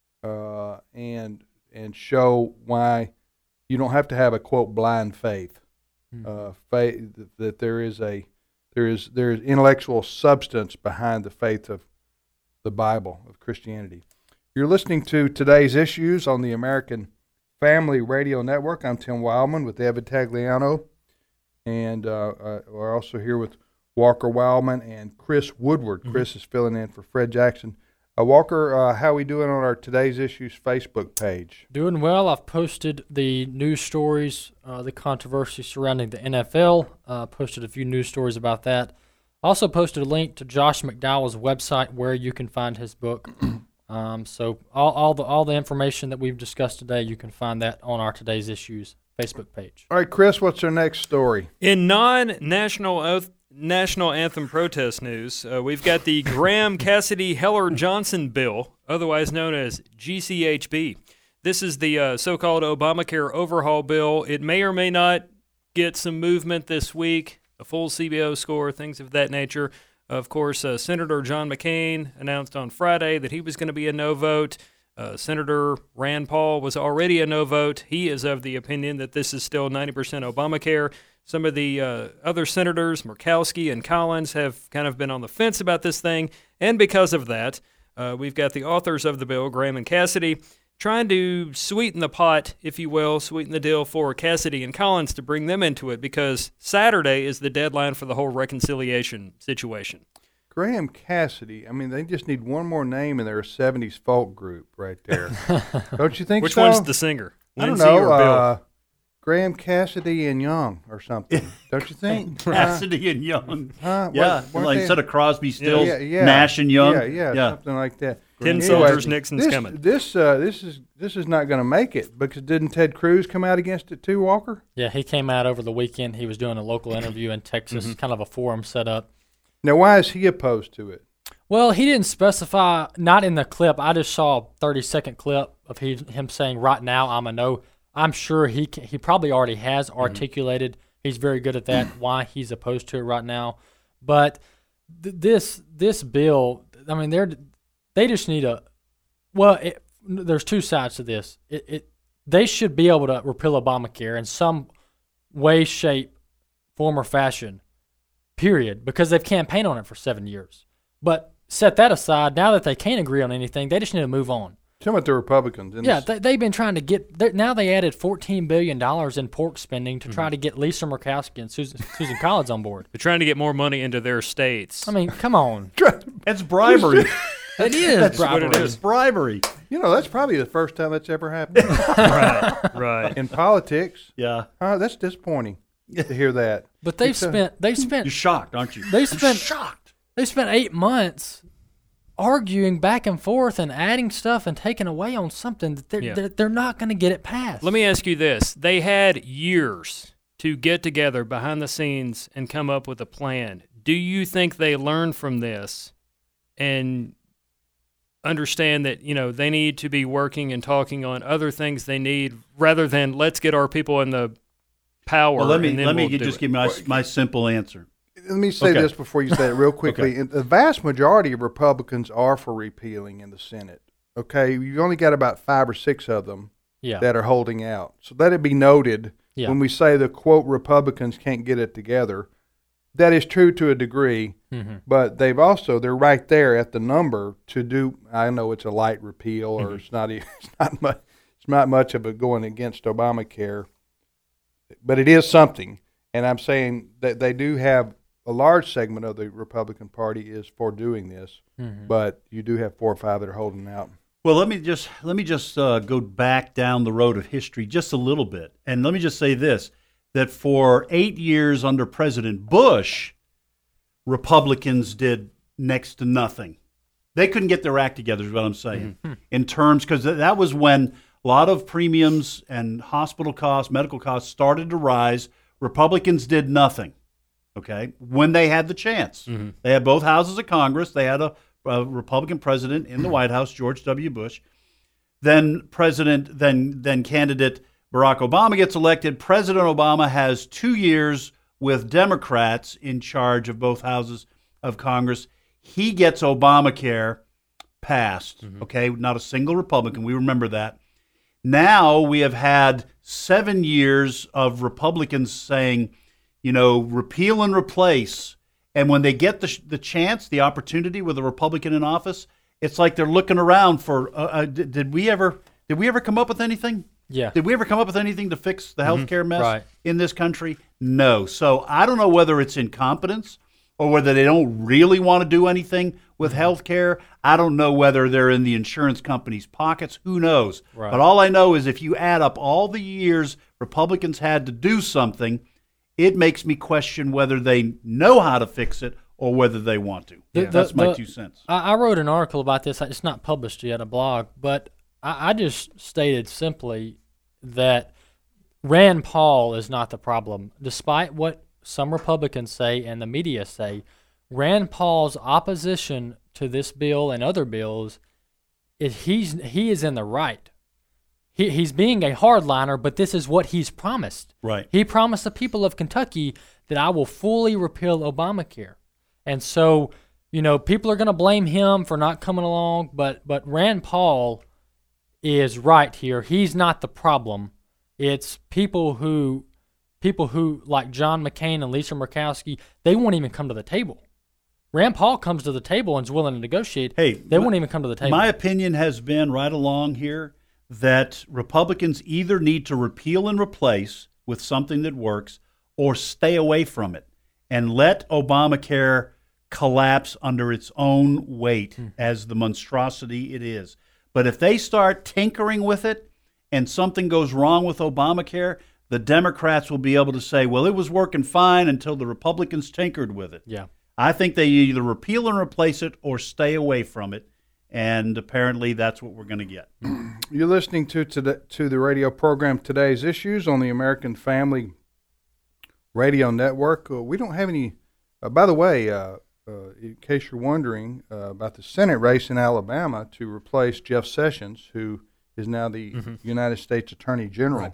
uh, and and show why you don't have to have a quote blind faith, mm-hmm. uh, faith that there is a there is there is intellectual substance behind the faith of the Bible, of Christianity. You're listening to Today's Issues on the American Family Radio Network. I'm Tim Wildman with Eva Tagliano, and uh, uh, we're also here with Walker Wildman and Chris Woodward. Mm-hmm. Chris is filling in for Fred Jackson. Uh, Walker, uh, how are we doing on our Today's Issues Facebook page? Doing well. I've posted the news stories, uh, the controversy surrounding the N F L, uh, posted a few news stories about that. Also posted a link to Josh McDowell's website where you can find his book. Um, so all, all the all the information that we've discussed today, you can find that on our Today's Issues Facebook page. All right, Chris, what's our next story? In non-national oath, national anthem protest news, uh, we've got the Graham Cassidy Heller Johnson bill, otherwise known as G C H B. This is the uh, so-called Obamacare overhaul bill. It may or may not get some movement this week, a full C B O score, things of that nature. Of course, uh, Senator John McCain announced on Friday that he was going to be a no vote. Uh, Senator Rand Paul was already a no vote. He is of the opinion that this is still ninety percent Obamacare. Some of the uh, other senators, Murkowski and Collins, have kind of been on the fence about this thing. And because of that, uh, we've got the authors of the bill, Graham and Cassidy, trying to sweeten the pot, if you will, sweeten the deal for Cassidy and Collins to bring them into it, because Saturday is the deadline for the whole reconciliation situation. Graham Cassidy, I mean, they just need one more name in their seventies folk group right there. Don't you think Which so? one's the singer? I don't Lindsay know. or Bill? Uh, Graham Cassidy and Young or something. Don't you think? Cassidy and Young. Huh? Yeah, What- like they- instead of Crosby, Stills, yeah, yeah, Nash and Young. Yeah, yeah, Yeah. something like that. Ten Anyway, soldiers, Nixon's this, coming. This, uh, this is this is not going to make it because didn't Ted Cruz come out against it too, Walker? Yeah, he came out over the weekend. He was doing a local interview in Texas, Mm-hmm. kind of a forum set up. Now, why is he opposed to it? Well, he didn't specify, not in the clip. I just saw a thirty-second clip of he, him saying, right now, I'm a no. I'm sure he can, he probably already has articulated, mm-hmm. he's very good at that, why he's opposed to it right now. But th- this this bill, I mean, they're they just need a, well, it, there's two sides to this. It, it They should be able to repeal Obamacare in some way, shape, form, or fashion, period, because they've campaigned on it for seven years. But set that aside, now that they can't agree on anything, they just need to move on. Some of the Republicans. In yeah, this. they, they've been trying to get, now they added fourteen billion dollars in pork spending to mm-hmm. try to get Lisa Murkowski and Susan, Susan Collins on board. They're trying to get more money into their states. I mean, come on. It's bribery. It is That's bribery. what it is. Bribery. You know, that's probably the first time that's ever happened. right, right. In politics. Yeah. Uh, that's disappointing to hear that. But they've It's, uh, spent, they've spent. You're shocked, aren't you? They spent, I'm shocked. They spent eight months arguing back and forth and adding stuff and taking away on something that they're, Yeah. they're, they're not going to get it passed. Let me ask you this. They had years to get together behind the scenes and come up with a plan. Do you think they learned from this and understand that, you know, they need to be working and talking on other things they need rather than let's get our people in the power? Well, let me and then let me we'll get, do just it. give my my simple answer. Let me say Okay. this before you say it real quickly. Okay. The vast majority of Republicans are for repealing in the Senate. Okay, you've only got about five or six of them Yeah. that are holding out. So let it be noted Yeah. when we say the quote Republicans can't get it together. That is true to a degree, Mhm. but they've also they're right there at the number to do. I know it's a light repeal, or Mhm. it's not. e- It's not much. It's not much of a going against Obamacare, but it is something. And I'm saying that they do have a large segment of the Republican Party is for doing this, Mhm. but you do have four or five that are holding out. Well, let me just let me just uh, go back down the road of history just a little bit, and let me just say this: that for eight years under President Bush, Republicans did next to nothing. They couldn't get their act together, is what I'm saying. Mm-hmm. In terms, because that was when a lot of premiums and hospital costs, medical costs started to rise. Republicans did nothing. Okay, when they had the chance, Mm-hmm. they had both houses of Congress. They had a, a Republican president in the White House, George W. Bush. Then President, then then candidate Barack Obama gets elected. President Obama has two years with Democrats in charge of both houses of Congress. He gets Obamacare passed. Mm-hmm. Okay, not a single Republican. We remember that. Now we have had seven years of Republicans saying, you know, repeal and replace. And when they get the the chance, the opportunity with a Republican in office, it's like they're looking around for. Uh, uh, did, did we ever? Did we ever come up with anything? Yeah. Did we ever come up with anything to fix the Mm-hmm. healthcare mess Right. in this country? No. So I don't know whether it's incompetence or whether they don't really want to do anything with healthcare. I don't know whether they're in the insurance company's pockets. Who knows? Right. But all I know is if you add up all the years Republicans had to do something, it makes me question whether they know how to fix it or whether they want to. The- Yeah, That's the- my the- two cents. I, I wrote an article about this. It's not published yet, a blog, but I, I just stated simply that Rand Paul is not the problem. Despite what some Republicans say and the media say, Rand Paul's opposition to this bill and other bills, is he's he is in the right. He he's being a hardliner, but this is what he's promised. Right. He promised the people of Kentucky that I will fully repeal Obamacare. And so, you know, people are going to blame him for not coming along, but but Rand Paul is right here. He's not the problem. It's people who people who like John McCain and Lisa Murkowski, they won't even come to the table. Rand Paul comes to the table and is willing to negotiate. Hey, they won't even come to the table. My opinion has been right along here that Republicans either need to repeal and replace with something that works or stay away from it and let Obamacare collapse under its own weight Hmm. as the monstrosity it is. But if they start tinkering with it and something goes wrong with Obamacare, the Democrats will be able to say, well, it was working fine until the Republicans tinkered with it. Yeah. I think they either repeal and replace it or stay away from it, and apparently that's what we're going to get. You're listening to, to, the, to the radio program Today's Issues on the American Family Radio Network. Uh, we don't have any, uh, by the way, uh, uh, in case you're wondering uh, about the Senate race in Alabama to replace Jeff Sessions, who is now the Mm-hmm. United States Attorney General.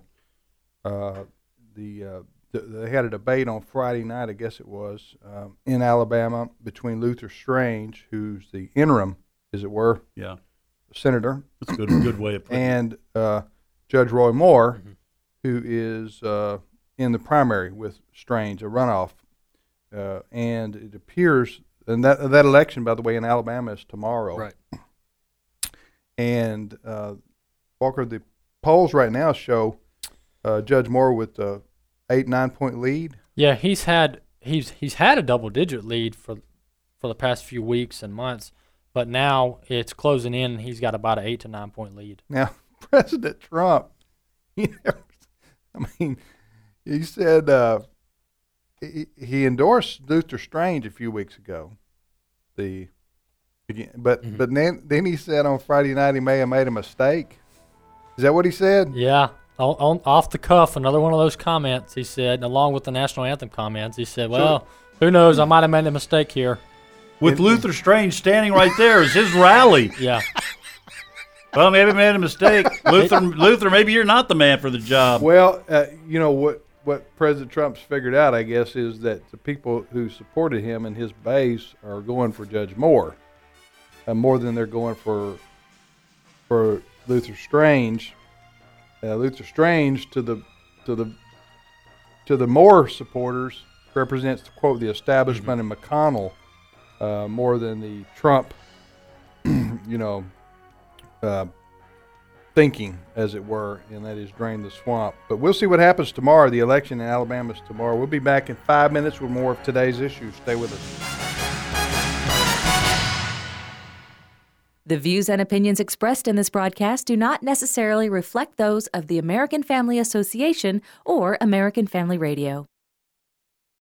Uh, the uh, th- they had a debate on Friday night, I guess it was, um, in Alabama between Luther Strange, who's the interim, as it were, Yeah. senator. That's a good, good way of putting it. And uh, Judge Roy Moore, Mm-hmm. who is uh, in the primary with Strange, a runoff. Uh, and it appears, and that that election, by the way, in Alabama is tomorrow. Right. And uh, Walker, the polls right now show uh, Judge Moore with a eight nine point lead. Yeah, he's had he's he's had a double digit lead for for the past few weeks and months, but now it's closing in. And he's got about an eight to nine point lead. Now, President Trump, he never, I mean, he said uh, he, he endorsed Luther Strange a few weeks ago. The but Mm-hmm. but then then he said on Friday night he may have made a mistake. Is that what he said? Yeah, on, on, off the cuff, another one of those comments he said, along with the national anthem comments. He said, "Well, who knows? I might have made a mistake here." With Luther Strange standing right there is his rally. Yeah. Well, maybe I made a mistake. Luther, Luther, maybe you're not the man for the job. Well, uh, you know what what President Trump's figured out, I guess, is that the people who supported him and his base are going for Judge Moore, uh, more than they're going for for Luther Strange. Uh, Luther Strange to the to the to the Moore supporters represents, quote, the establishment in McConnell uh, more than the Trump, you know, uh, thinking, as it were, and that is drain the swamp. But we'll see what happens tomorrow. The election in Alabama is tomorrow. We'll be back in five minutes with more of today's issues. Stay with us. The views and opinions expressed in this broadcast do not necessarily reflect those of the American Family Association or American Family Radio.